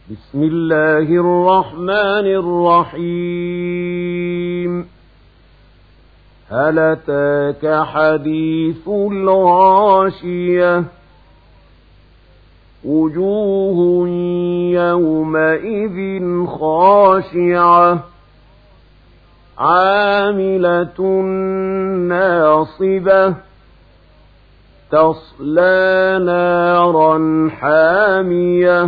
بسم الله الرحمن الرحيم. هل أتاك حديث الغاشية وجوه يومئذ خاشعة عاملة ناصبة تصلى نارا حامية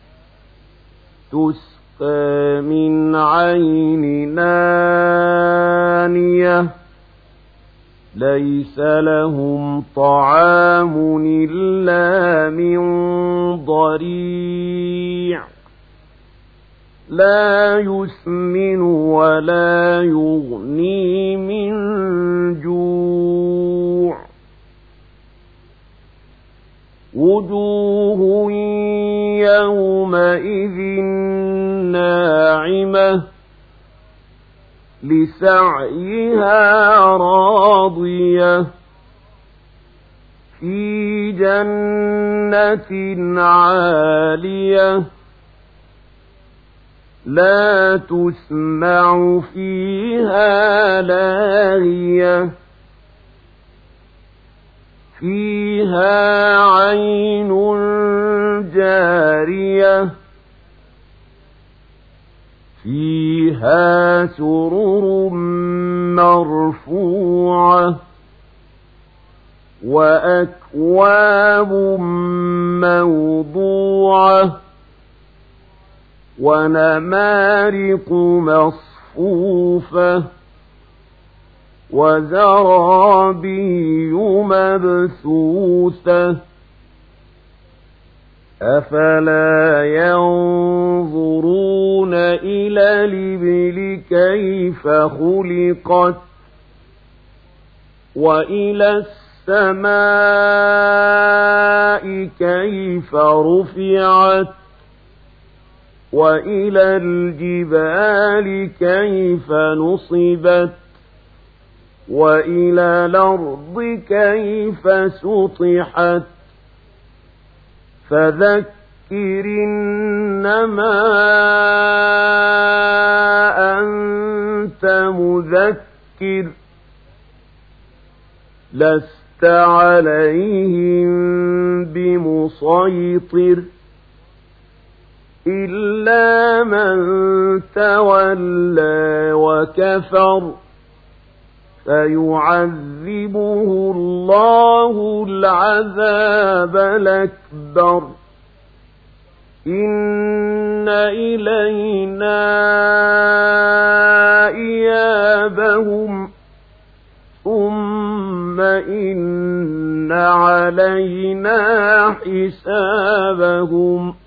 تسقى من عين نانية ليس لهم طعام إلا من ضريع لا يسمن ولا يغني من جوع وجوه يومئذ ناعمة لسعيها راضية في جنة عالية لا تسمع فيها لاغية فيها عين جارية فيها سرر مرفوعة وأكواب موضوعة ونمارق مصفوفة وزرابي مبثوثة أفلا ينظرون إلى الإبل كيف خلقت وإلى السماء كيف رفعت وإلى الجبال كيف نصبت وإلى الأرض كيف سطحت فذكر إنما أنت مذكر لست عليهم بمسيطر إلا من تولى وكفر فيعذبه الله العذاب الأكبر إن إلينا إيابهم ثم إن علينا حسابهم